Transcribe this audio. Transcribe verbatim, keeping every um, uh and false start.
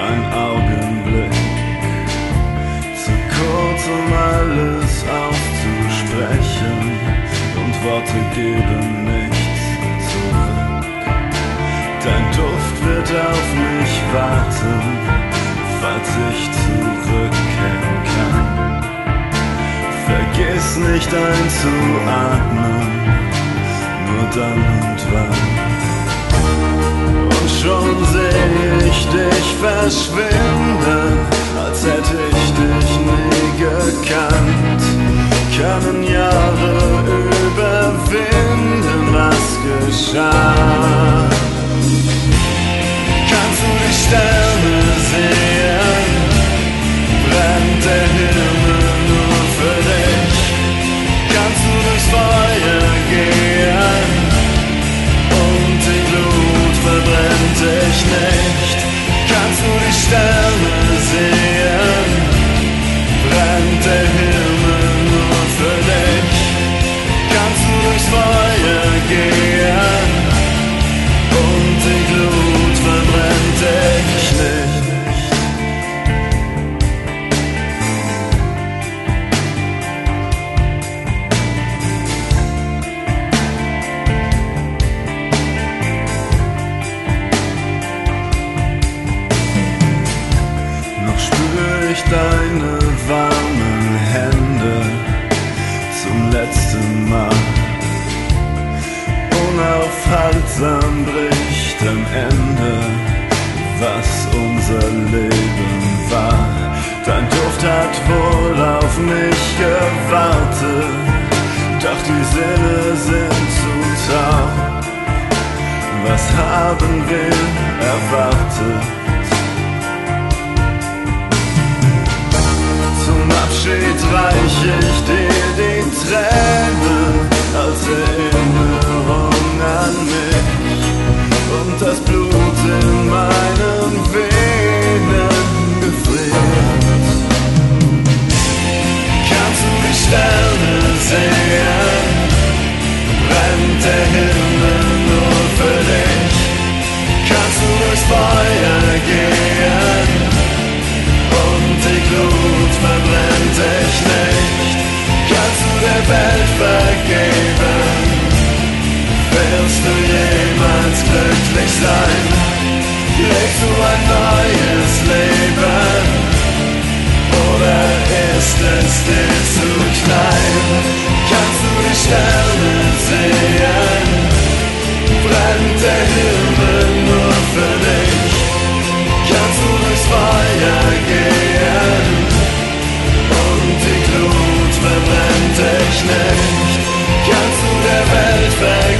ein Augenblick, zu kurz, um alles auszusprechen, und Worte geben nichts zurück. Dein Duft wird auf mich warten, falls ich zurückkehren kann. Vergiss nicht einzuatmen, nur dann und wann. Und schon seh ich dich verschwinden, als hätte ich dich nie gekannt. Können Jahre überwinden, was geschah? Kannst du die Sterne sehen? Brennt der Himmel nur für dich? Kannst du durchs Feuer gehen und die Glut verbrennt dich nicht? Kannst du die Sterne sehen? Brennt der Himmel nur für dich? Kannst du durchs Feuer gehen und die Glut verbrennt dich nicht? Noch spür ich deine warmen Hände zum letzten Mal. Unaufhaltsam bricht am Ende, was unser Leben war. Dein Duft hat wohl auf mich gewartet, doch die Sinne sind zu taub. Was haben wir erwartet? Zum Abschied reich ich dir die Tränen als Erinnerung an mich und das Blut in meinen Venen gefriert. Kannst du die Sterne sehen? Brennt der Himmel nur für dich? Kannst du durchs Feuer gehen und die Glut verbrennt dich nicht? Kannst du der Welt vergeben? Wirst du jemals glücklich sein? Lebst du ein neues Leben? Oder ist es dir zu klein? Kannst du die Sterne sehen? Brennt der Himmel nur für dich? Kannst du durchs Feuer gehen und die Glut verbrennt dich nicht? Kannst du der Welt vergeben?